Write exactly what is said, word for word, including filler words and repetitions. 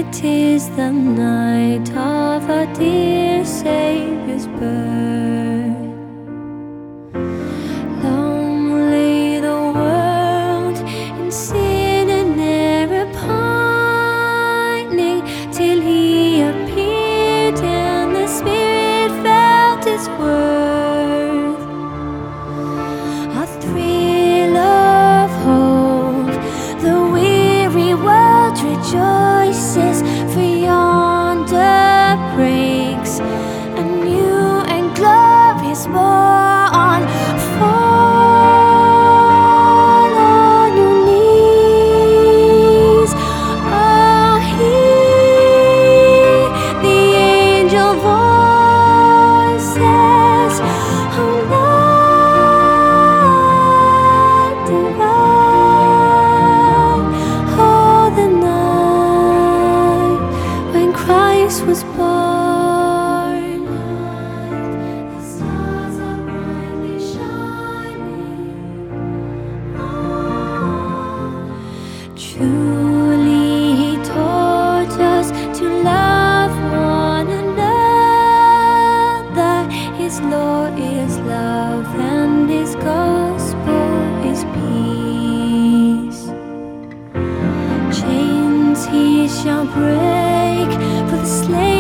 It is the night of our dear Savior's birth. Long lay the world in sin and error pining, till He appeared and the Spirit felt His worth. A thrill of hope, the weary world rejoices, for yonder breaks a new and glorious morn. Fall on your knees, oh, hear the angel voices, oh, night divine, oh, the night when Christ was born. The stars are brightly shining. Truly He taught us to love one another. His law is love and His gospel is peace. Chains He shall break, for the slave